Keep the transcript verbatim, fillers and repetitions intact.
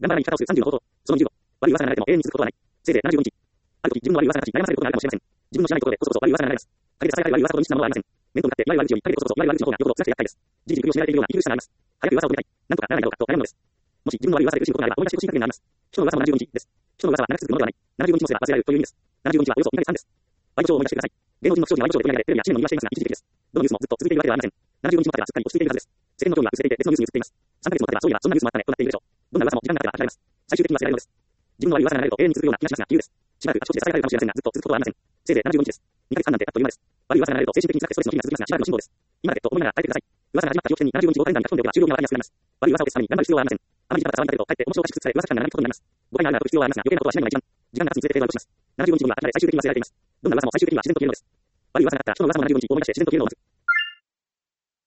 頑張らない生き方をするさんじゅうの方法。そのにじゅうご。悪い噂が流れても永遠に続くことはない。せいぜいななじゅうごにち。ある時、自分の悪い噂が立ち、悩まされることがあるかもしれません。自分のしないことでこそこそ悪い噂が流れます。陰で囁かれる悪い噂ほどにちなものはありません。面と向かっていわゆる悪口を言い、陰でこそこそいわゆる悪口の方がよほど辛くて厄介です。事実に首を絞められているような息苦しさがあります。早く噂を止めたい。なんとかならないだろうかと悩むのです。もし自分の悪い噂で苦しむことがあれば、思い出し自己申告になります。人の噂もななじゅうごにちです。人の噂は長く続くものではない。ななじゅうごにちもすれば忘れられるという意味です。ななじゅうごにちはおよそにかげつはんです。ワイドショーを思い出してください。芸能人の不祥事にはワイドショーで取り上げられ、テレビや紙面の言い訳していますが、一時的です。どのニュースもずっと続いているわけではありません。ななじゅうごにちも経てばすっかり落ち着いているはずです。世間の興味は薄れていて別のニュースに移っています。さんかげつも経てばそういえばそんなニュースもあったねとなっているでしょう。どんな噂も時間が経てば諦めます。最終的に忘れられるのです。自分の悪い噂が流れると永遠に続くような気がしますが、理由です。しばらくあちこちで囁かれるかもしれませんが、ずっと続くことはありません。せいぜいななじゅうごにちです。にかげつはんなんてあっという間です。悪い噂が流れると精神的に辛くてストレスの日々が続きますが、しばらくの辛抱です。今だけと思いながら耐えてください。噂が始まった時点にななじゅうごにちをカレンダーに書き込んでおけば終了にはわかりやすくなります。悪い噂を消すために頑張る必要はありません。あまり時間が触りかけると、かえって面白おかしく映され、噂期間が長引くことになります。誤解があるならと必要はありますが、余計なことはしないのが一番。時間が経つにつれて映像をします。ななじゅうごにち後には諦め最終的に忘れられています。どんな噂も最終的には自然と消えるのです。悪い噂があったら人の噂もななじゅうごにち思い出して自然と消えるのを待つ。